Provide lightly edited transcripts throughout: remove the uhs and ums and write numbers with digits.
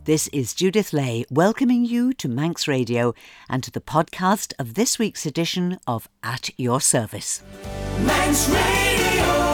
This is Judith Lay welcoming you to Manx Radio and to the podcast of this week's edition of At Your Service. Manx Radio!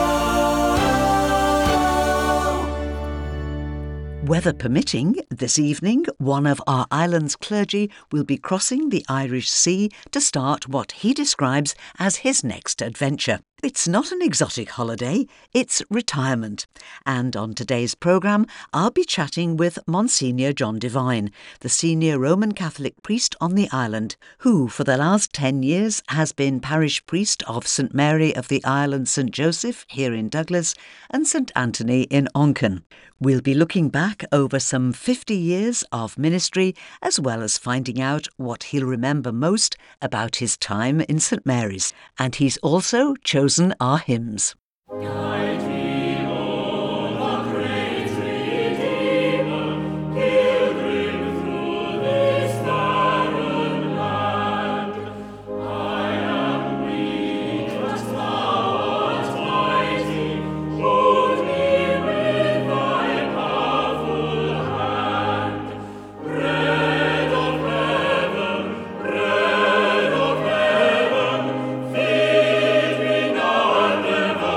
Weather permitting, this evening, one of our island's clergy will be crossing the Irish Sea to start what he describes as his next adventure. It's not an exotic holiday, it's retirement. And on today's programme, I'll be chatting with Monsignor John Devine, the senior Roman Catholic priest on the island, who for the last 10 years has been parish priest of St Mary of the Island St Joseph here in Douglas and St Anthony in Onchan. We'll be looking back over some 50 years of ministry, as well as finding out what he'll remember most about his time in St Mary's. And he's also chosen our hymns. Guide me, O the great Redeemer, pilgrim through this barren land. I am weak, but thou art mighty. Hold me with thy powerful hand. Bread of heaven, bread of heaven, feed me now and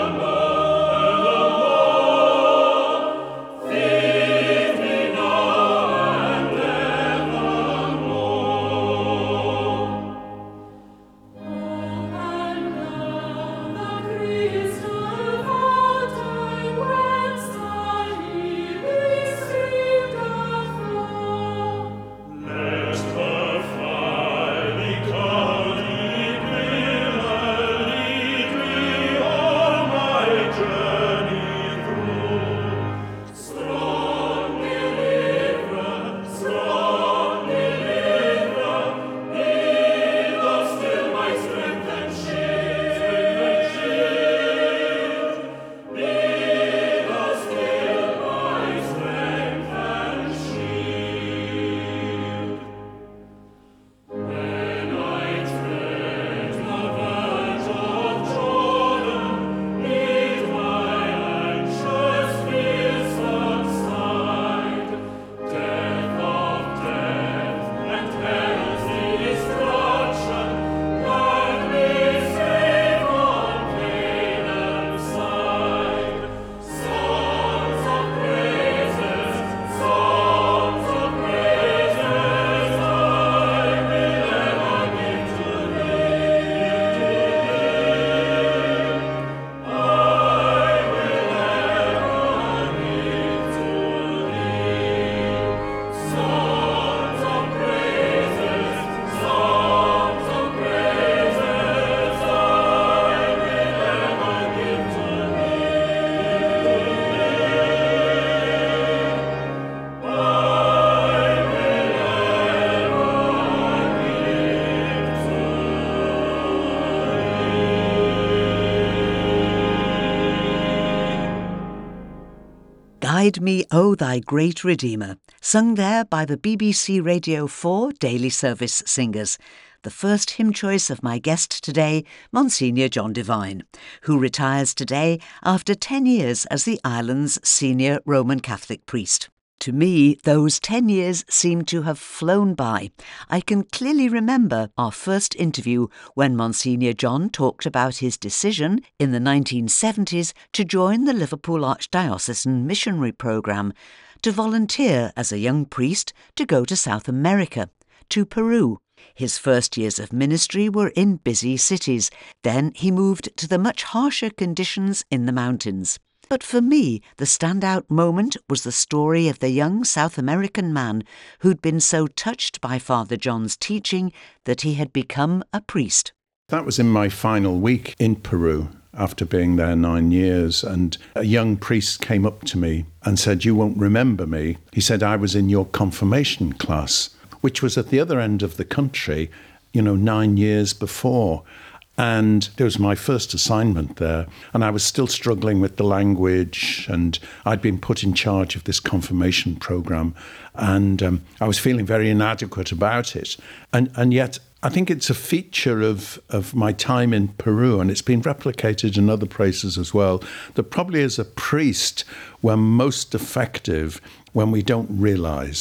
evermore. Feed me now and evermore. Oh, and now the crystal fountain whence thy healing stream doth flow. Let the fiery cloudy pillar lead me all my journey through. Strong deliverer, be thou still my strength and shield. Be thou still my strength and shield. When I tread the verge of Jordan, lead my anxious fears subside. Death of death and hell's destruction, let me save on Canaan's side. Songs of praises, I will ever give to thee. I will ever give to thee. Songs of praises, I will ever give to Guide Me, O Thy Great Redeemer, sung there by the BBC Radio 4 Daily Service Singers. The first hymn choice of my guest today, Monsignor John Devine, who retires today after 10 years as the island's senior Roman Catholic priest. To me, those 10 years seem to have flown by. I can clearly remember our first interview when Monsignor John talked about his decision in the 1970s to join the Liverpool Archdiocesan Missionary Programme, to volunteer as a young priest to go to South America, to Peru. His first years of ministry were in busy cities. Then he moved to the much harsher conditions in the mountains. But for me, the standout moment was the story of the young South American man who'd been so touched by Father John's teaching that he had become a priest. That was in my final week in Peru after being there 9 years, and a young priest came up to me and said, "You won't remember me." He said, "I was in your confirmation class," which was at the other end of the country, 9 years before. And it was my first assignment there, and I was still struggling with the language, and I'd been put in charge of this confirmation program, and I was feeling very inadequate about it. And yet, I think it's a feature of my time in Peru, and it's been replicated in other places as well, that probably as a priest, we're most effective when we don't realise.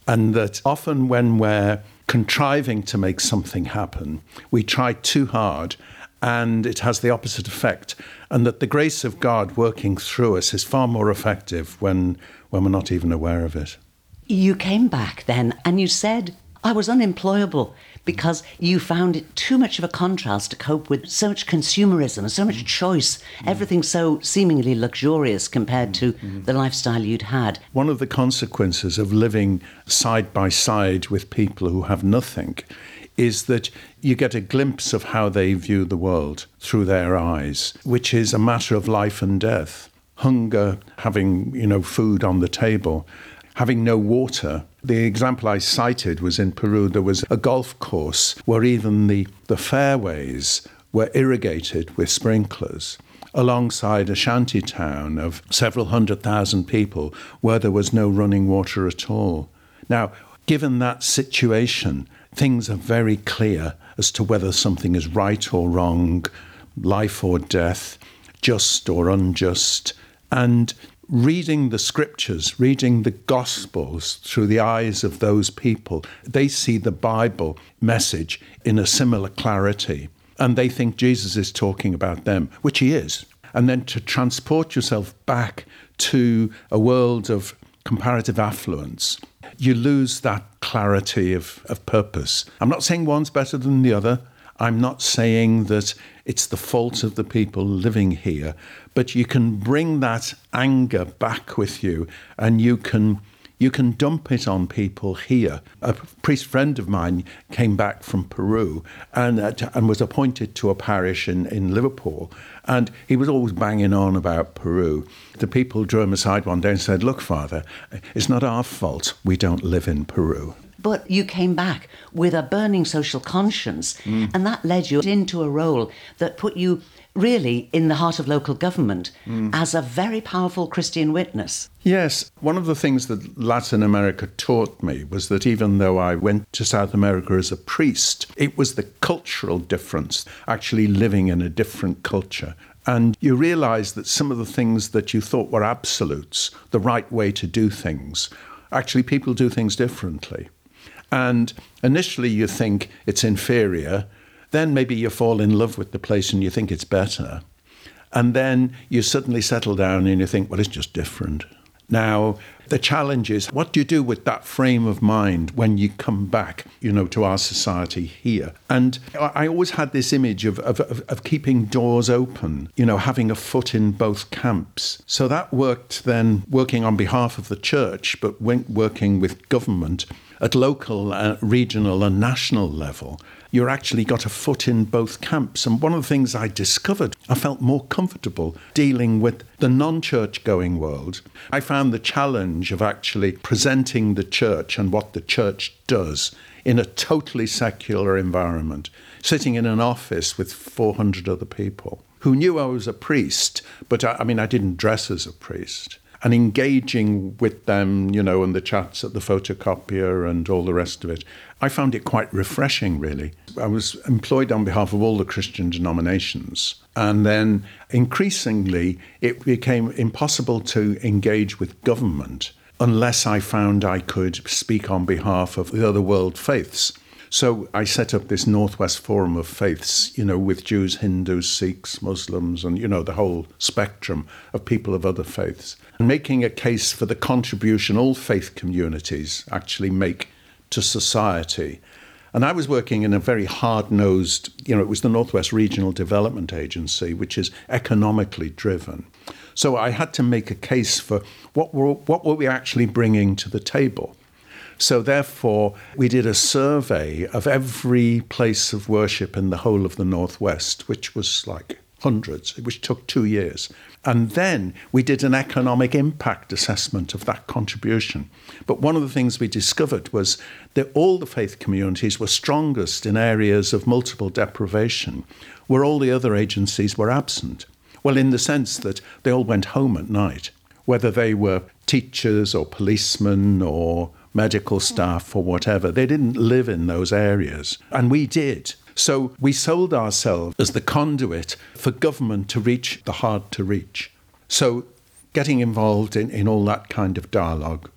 And that often when we're contriving to make something happen, we try too hard and it has the opposite effect. And that the grace of God working through us is far more effective when we're not even aware of it. You came back then and you said, I was unemployable because you found it too much of a contrast to cope with so much consumerism, so much choice, everything so seemingly luxurious compared to the lifestyle you'd had. One of the consequences of living side by side with people who have nothing is that you get a glimpse of how they view the world through their eyes, which is a matter of life and death. Hunger, having, food on the table, having no water. The example I cited was in Peru. There was a golf course where even the fairways were irrigated with sprinklers alongside a shanty town of several 100,000 people where there was no running water at all. Now, given that situation, things are very clear as to whether something is right or wrong, life or death, just or unjust. And reading the scriptures, reading the Gospels through the eyes of those people, they see the Bible message in a similar clarity. And they think Jesus is talking about them, which he is. And then to transport yourself back to a world of comparative affluence, you lose that clarity of purpose. I'm not saying one's better than the other. I'm not saying that it's the fault of the people living here, but you can bring that anger back with you and you can dump it on people here. A priest friend of mine came back from Peru and was appointed to a parish in Liverpool, and he was always banging on about Peru. The people drew him aside one day and said, "Look, Father, it's not our fault we don't live in Peru." But you came back with a burning social conscience, and that led you into a role that put you really in the heart of local government as a very powerful Christian witness. Yes, one of the things that Latin America taught me was that even though I went to South America as a priest, it was the cultural difference, actually living in a different culture. And you realize that some of the things that you thought were absolutes, the right way to do things, actually people do things differently. And initially you think it's inferior, then maybe you fall in love with the place and you think it's better. And then you suddenly settle down and you think, well, it's just different. Now, the challenge is, what do you do with that frame of mind when you come back, to our society here? And I always had this image of keeping doors open, having a foot in both camps. So that worked then, working on behalf of the church, but working with government at local, regional and national level. You're actually got a foot in both camps. And one of the things I discovered, I felt more comfortable dealing with the non-church going world. I found the challenge of actually presenting the church and what the church does in a totally secular environment, sitting in an office with 400 other people who knew I was a priest, but I didn't dress as a priest. And engaging with them, and the chats at the photocopier and all the rest of it, I found it quite refreshing, really. I was employed on behalf of all the Christian denominations. And then increasingly, it became impossible to engage with government unless I found I could speak on behalf of the other world faiths. So I set up this Northwest Forum of Faiths, with Jews, Hindus, Sikhs, Muslims, and, the whole spectrum of people of other faiths, and making a case for the contribution all faith communities actually make to society. And I was working in a very hard-nosed, it was the Northwest Regional Development Agency, which is economically driven. So I had to make a case for what were we actually bringing to the table. So therefore, we did a survey of every place of worship in the whole of the Northwest, which was like hundreds, which took 2 years. And then we did an economic impact assessment of that contribution. But one of the things we discovered was that all the faith communities were strongest in areas of multiple deprivation, where all the other agencies were absent. Well, in the sense that they all went home at night, whether they were teachers or policemen or medical staff or whatever. They didn't live in those areas, and we did. So we sold ourselves as the conduit for government to reach the hard to reach. So getting involved in all that kind of dialogue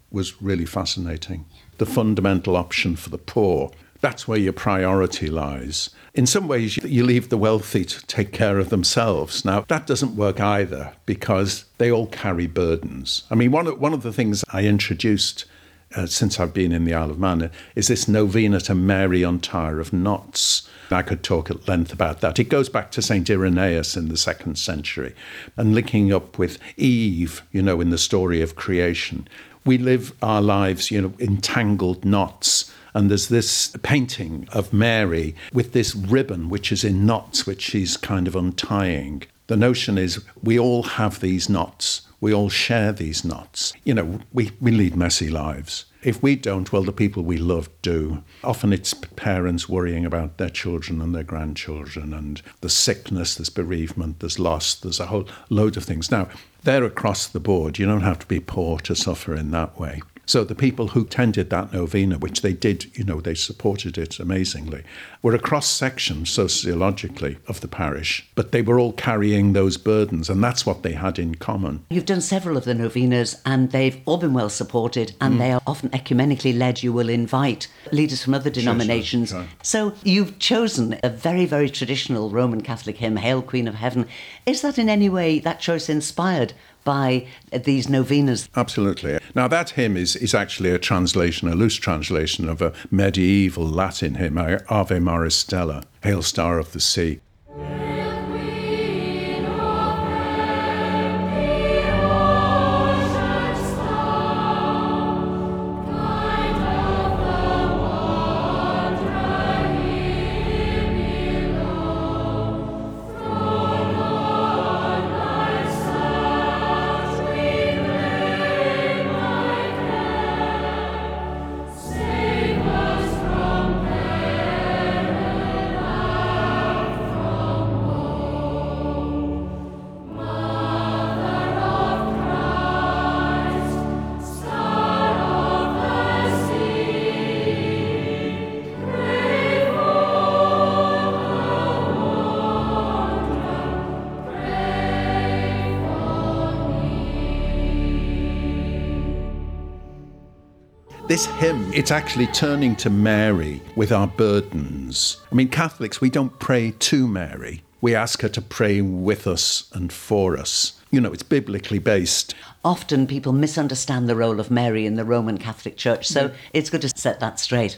was really fascinating. The fundamental option for the poor. That's where your priority lies. In some ways, you leave the wealthy to take care of themselves. Now, that doesn't work either because they all carry burdens. I mean, one of the things I introduced since I've been in the Isle of Man is this novena to Mary Untier of Knots. I could talk at length about that. It goes back to St. Irenaeus in the 2nd century and linking up with Eve, in the story of creation. We live our lives, in tangled knots. And there's this painting of Mary with this ribbon, which is in knots, which she's kind of untying. The notion is we all have these knots. We all share these knots. We lead messy lives. If we don't, well, the people we love do. Often it's parents worrying about their children and their grandchildren, and there's sickness, there's bereavement, there's loss, there's a whole load of things. Now, they're across the board. You don't have to be poor to suffer in that way. So the people who tended that novena, which they did, they supported it amazingly, were a cross-section sociologically of the parish, but they were all carrying those burdens, and that's what they had in common. You've done several of the novenas, and they've all been well supported, and they are often ecumenically led. You will invite leaders from other denominations. Sure. So you've chosen a very, very traditional Roman Catholic hymn, Hail Queen of Heaven. Is that in any way, that choice inspired by these novenas? Absolutely. Now, that hymn is actually a loose translation of a medieval Latin hymn, Ave Maris Stella, Hail Star of the Sea. This hymn, it's actually turning to Mary with our burdens. I mean, Catholics, we don't pray to Mary. We ask her to pray with us and for us. It's biblically based. Often people misunderstand the role of Mary in the Roman Catholic Church, so it's good to set that straight.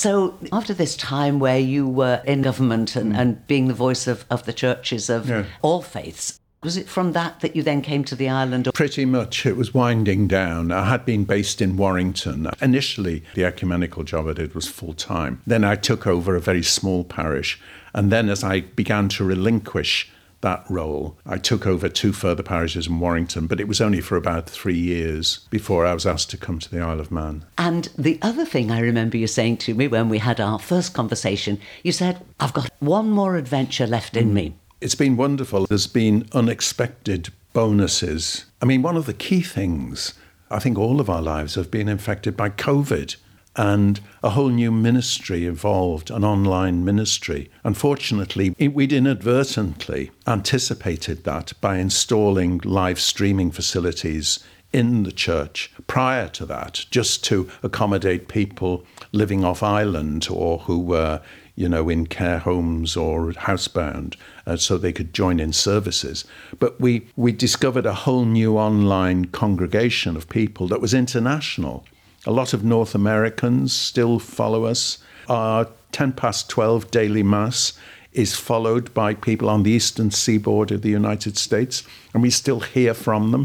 So after this time where you were in government and being the voice of the churches of all faiths, was it from that you then came to the island? Pretty much. It was winding down. I had been based in Warrington. Initially, the ecumenical job I did was full-time. Then I took over a very small parish. And then as I began to relinquish that role, I took over 2 further parishes in Warrington, but it was only for about 3 years before I was asked to come to the Isle of Man. And the other thing I remember you saying to me when we had our first conversation, you said, I've got one more adventure left in me. It's been wonderful. There's been unexpected bonuses. I mean, one of the key things, I think all of our lives have been infected by COVID, and a whole new ministry evolved, an online ministry. Unfortunately, we'd inadvertently anticipated that by installing live streaming facilities in the church prior to that, just to accommodate people living off island or who were in care homes or housebound, so they could join in services. But we discovered a whole new online congregation of people that was international. A lot of North Americans still follow us. Our 12 daily mass is followed by people on the eastern seaboard of the United States, and we still hear from them.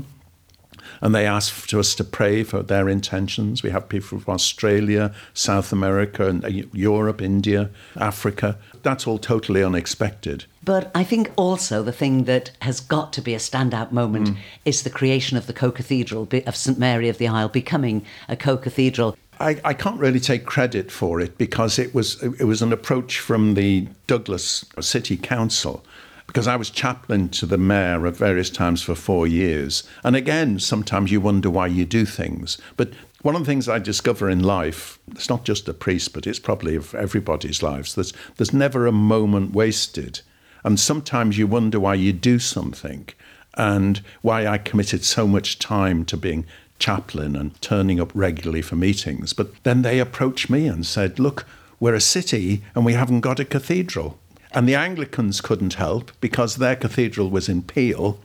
And they ask us to pray for their intentions. We have people from Australia, South America, and Europe, India, Africa. That's all totally unexpected. But I think also the thing that has got to be a standout moment is the creation of the co-cathedral of St Mary of the Isle becoming a co-cathedral. I can't really take credit for it because it was an approach from the Douglas City Council, because I was chaplain to the mayor at various times for 4 years. And again, sometimes you wonder why you do things. But one of the things I discover in life, it's not just a priest, but it's probably of everybody's lives, there's never a moment wasted. And sometimes you wonder why you do something and why I committed so much time to being chaplain and turning up regularly for meetings. But then they approached me and said, look, we're a city and we haven't got a cathedral. And the Anglicans couldn't help because their cathedral was in Peel.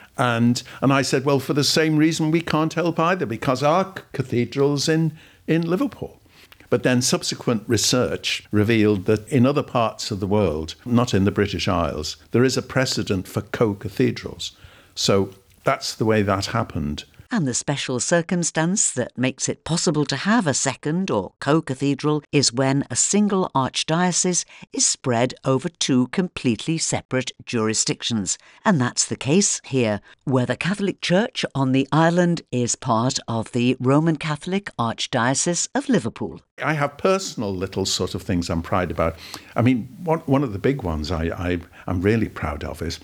And I said, well, for the same reason we can't help either, because our cathedral's in Liverpool. But then subsequent research revealed that in other parts of the world, not in the British Isles, there is a precedent for co-cathedrals. So that's the way that happened. And the special circumstance that makes it possible to have a second or co-cathedral is when a single archdiocese is spread over 2 completely separate jurisdictions. And that's the case here, where the Catholic Church on the island is part of the Roman Catholic Archdiocese of Liverpool. I have personal little sort of things I'm proud about. I mean, one of the big ones I'm really proud of is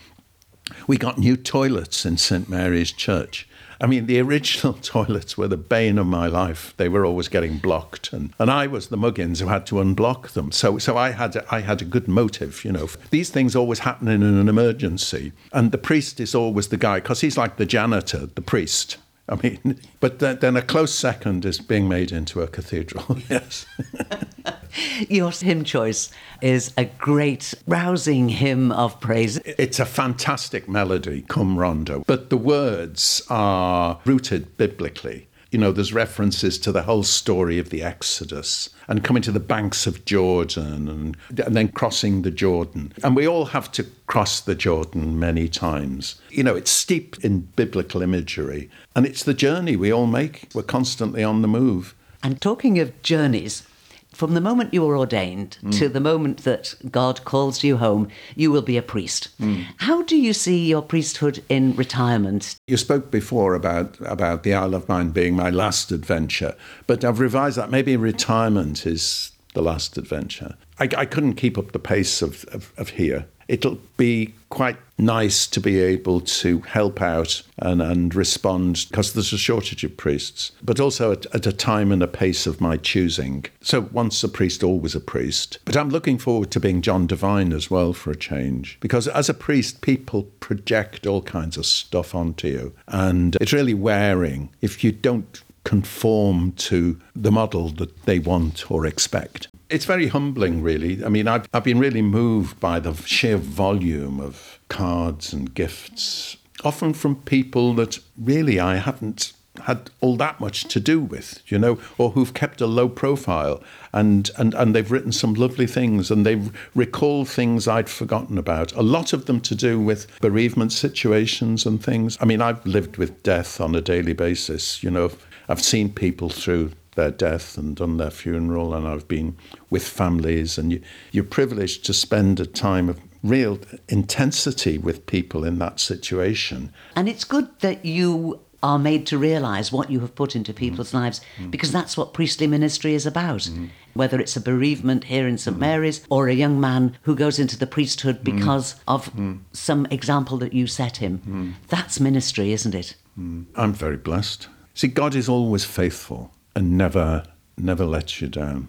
we got new toilets in St Mary's Church. I mean, the original toilets were the bane of my life. They were always getting blocked, and I was the muggins who had to unblock them. So I had a good motive, These things always happen in an emergency, and the priest is always the guy, because he's like the janitor, the priest. I mean, but then a close second is being made into a cathedral, yes. Your hymn choice is a great, rousing hymn of praise. It's a fantastic melody, Cum Rondo, but the words are rooted biblically. There's references to the whole story of the Exodus and coming to the banks of Jordan and then crossing the Jordan. And we all have to cross the Jordan many times. It's steeped in biblical imagery, and it's the journey we all make. We're constantly on the move. And talking of journeys, from the moment you were ordained to the moment that God calls you home, you will be a priest. How do you see your priesthood in retirement? You spoke before about the Isle of Man being my last adventure, but I've revised that. Maybe retirement is the last adventure. I couldn't keep up the pace of here. It'll be quite nice to be able to help out and respond, because there's a shortage of priests, but also at a time and a pace of my choosing. So once a priest, always a priest. But I'm looking forward to being John Devine as well for a change, because as a priest, people project all kinds of stuff onto you. And it's really wearing if you don't conform to the model that they want or expect. It's very humbling, really. I mean, I've been really moved by the sheer volume of cards and gifts, often from people that really I haven't had all that much to do with, or who've kept a low profile and they've written some lovely things and they've recalled things I'd forgotten about. A lot of them to do with bereavement situations and things. I mean, I've lived with death on a daily basis. I've seen people through their death and done their funeral, and I've been with families, and you're privileged to spend a time of real intensity with people in that situation. And it's good that you are made to realise what you have put into people's lives, because that's what priestly ministry is about. Whether it's a bereavement here in St Mary's or a young man who goes into the priesthood because of some example that you set him. That's ministry, isn't it? I'm very blessed. See, God is always faithful and never lets you down.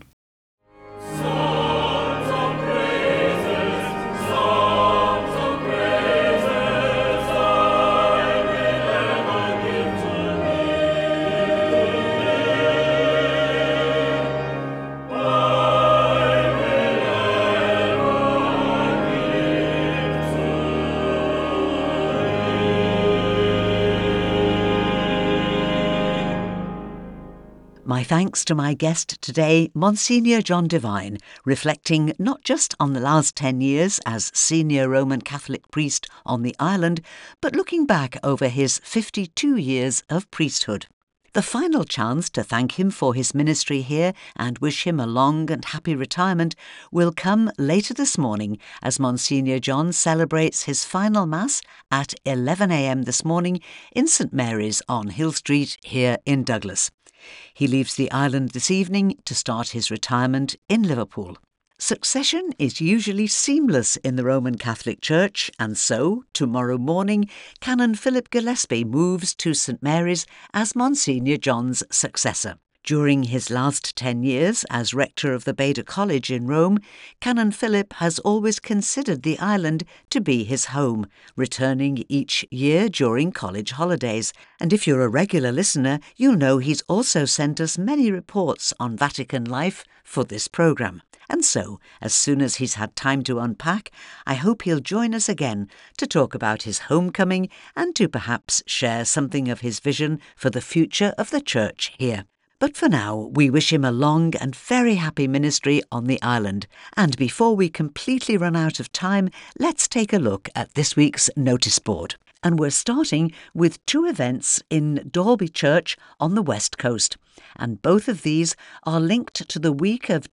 My thanks to my guest today, Monsignor John Devine, reflecting not just on the last 10 years as senior Roman Catholic priest on the island, but looking back over his 52 years of priesthood. The final chance to thank him for his ministry here and wish him a long and happy retirement will come later this morning as Monsignor John celebrates his final Mass at 11 a.m. this morning in St Mary's on Hill Street here in Douglas. He leaves the island this evening to start his retirement in Liverpool. Succession is usually seamless in the Roman Catholic Church, and so, tomorrow morning, Canon Philip Gillespie moves to St Mary's as Monsignor John's successor. During his last 10 years as rector of the Beda College in Rome, Canon Philip has always considered the island to be his home, returning each year during college holidays. And if you're a regular listener, you'll know he's also sent us many reports on Vatican life for this programme. And so, as soon as he's had time to unpack, I hope he'll join us again to talk about his homecoming and to perhaps share something of his vision for the future of the Church here. But for now, we wish him a long and very happy ministry on the island. And before we completely run out of time, let's take a look at this week's notice board. And we're starting with 2 events in Dalby Church on the West Coast. And both of these are linked to the week of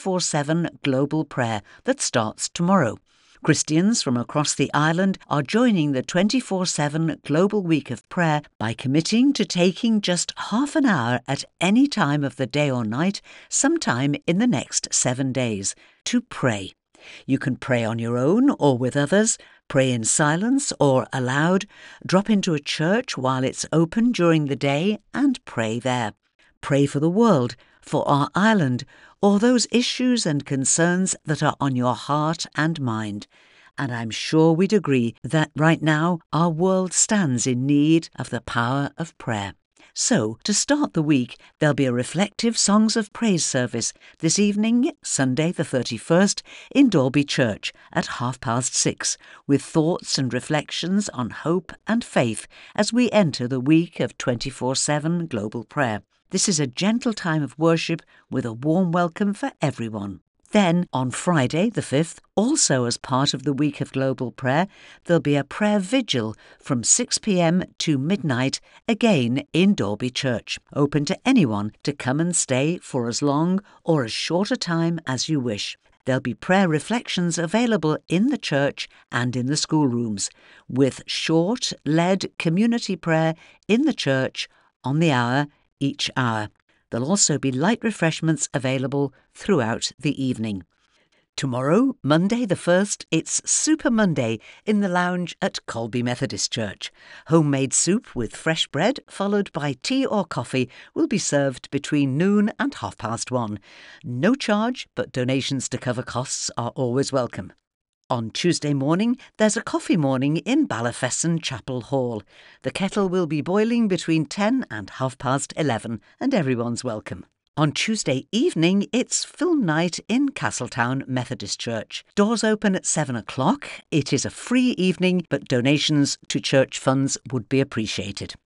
24/7 Global Prayer that starts tomorrow. Christians from across the island are joining the 24/7 Global Week of Prayer by committing to taking just half an hour at any time of the day or night, sometime in the next 7 days, to pray. You can pray on your own or with others, pray in silence or aloud, drop into a church while it's open during the day and pray there. Pray for the world, for our island, or those issues and concerns that are on your heart and mind. And I'm sure we'd agree that right now our world stands in need of the power of prayer. So, to start the week, there'll be a reflective Songs of Praise service this evening, Sunday the 31st, in Dalby Church at 6:30, with thoughts and reflections on hope and faith as we enter the week of 24/7 Global Prayer. This is a gentle time of worship with a warm welcome for everyone. Then, on Friday the 5th, also as part of the week of Global Prayer, there'll be a prayer vigil from 6 p.m. to midnight, again in Dalby Church, open to anyone to come and stay for as long or as short a time as you wish. There'll be prayer reflections available in the church and in the schoolrooms, with short, led community prayer in the church on the hour, each hour. There'll also be light refreshments available throughout the evening. Tomorrow, Monday the 1st, it's Super Monday in the lounge at Colby Methodist Church. Homemade soup with fresh bread, followed by tea or coffee, will be served between noon and 1:30. No charge, but donations to cover costs are always welcome. On Tuesday morning, there's a coffee morning in Ballafesson Chapel Hall. The kettle will be boiling between 10 and 11:30, and everyone's welcome. On Tuesday evening, it's film night in Castletown Methodist Church. Doors open at 7 o'clock. It is a free evening, but donations to church funds would be appreciated.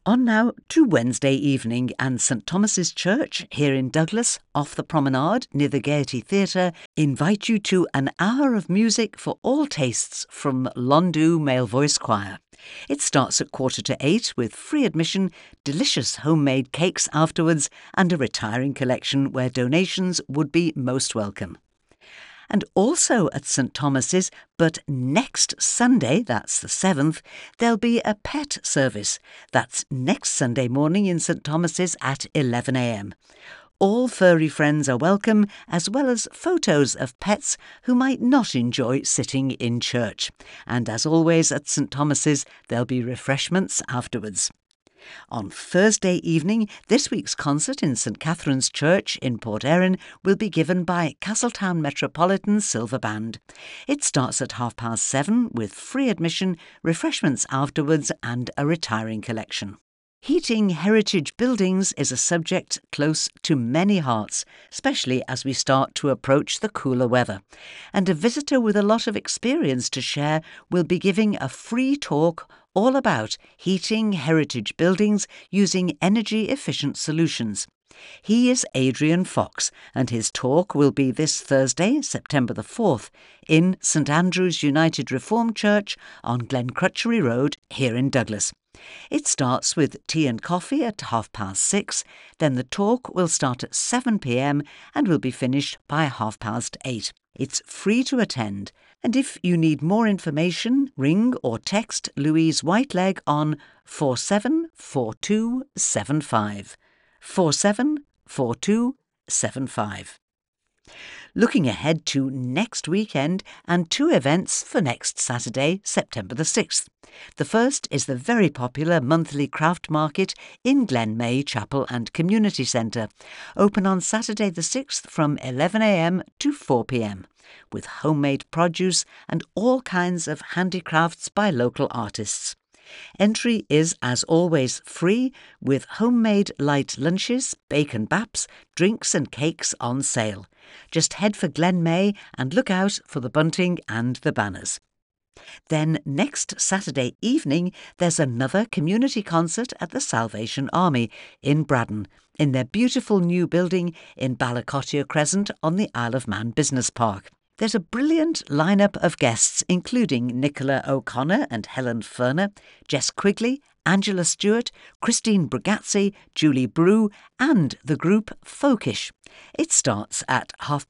On now to Wednesday evening, and St Thomas's Church here in Douglas, off the promenade near the Gaiety Theatre, invite you to an hour of music for all tastes from Londu Male Voice Choir. It starts at 7:45 with free admission, delicious homemade cakes afterwards, and a retiring collection where donations would be most welcome. And also at St Thomas's, but next Sunday, that's the 7th, there'll be a pet service. That's next Sunday morning in St Thomas's at 11 a.m. All furry friends are welcome, as well as photos of pets who might not enjoy sitting in church. And as always at St Thomas's, there'll be refreshments afterwards. On Thursday evening, this week's concert in St Catherine's Church in Port Erin will be given by Castletown Metropolitan Silver Band. It starts at 7:30 with free admission, refreshments afterwards and a retiring collection. Heating heritage buildings is a subject close to many hearts, especially as we start to approach the cooler weather. And a visitor with a lot of experience to share will be giving a free talk all about heating heritage buildings using energy-efficient solutions. He is Adrian Fox, and his talk will be this Thursday, September the 4th, in St Andrew's United Reformed Church on Glencrutchery Road here in Douglas. It starts with tea and coffee at 6:30, then the talk will start at 7 p.m. and will be finished by 8:30. It's free to attend, and if you need more information, ring or text Louise Whiteleg on 474275. 474275. Looking ahead to next weekend and two events for next Saturday, September the 6th. The first is the very popular monthly craft market in Glenmay Chapel and Community Centre, open on Saturday the 6th from 11 a.m. to 4 p.m, with homemade produce and all kinds of handicrafts by local artists. Entry is, as always, free, with homemade light lunches, bacon baps, drinks and cakes on sale. Just head for Glenmay and look out for the bunting and the banners. Then next Saturday evening, there's another community concert at the Salvation Army in Braddon, in their beautiful new building in Ballacotia Crescent on the Isle of Man Business Park. There's a brilliant lineup of guests, including Nicola O'Connor and Helen Ferner, Jess Quigley, Angela Stewart, Christine Brugazzi, Julie Brew, and the group Folkish. It starts at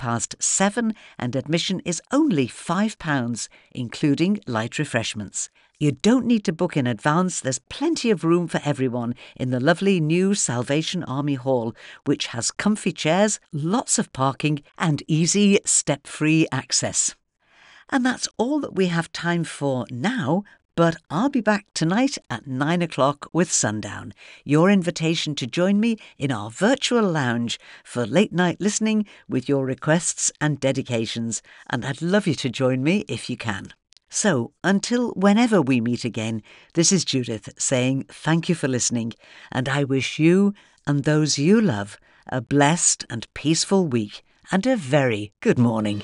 7:30 and admission is only £5, including light refreshments. You don't need to book in advance. There's plenty of room for everyone in the lovely new Salvation Army Hall, which has comfy chairs, lots of parking and easy step-free access. And that's all that we have time for now, but I'll be back tonight at 9 o'clock with Sundown, your invitation to join me in our virtual lounge for late night listening with your requests and dedications, and I'd love you to join me if you can. So, until whenever we meet again, this is Judith saying thank you for listening, and I wish you and those you love a blessed and peaceful week and a very good morning.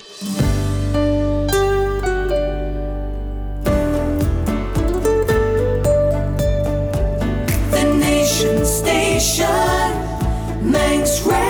The Nation Station, Manx Radio.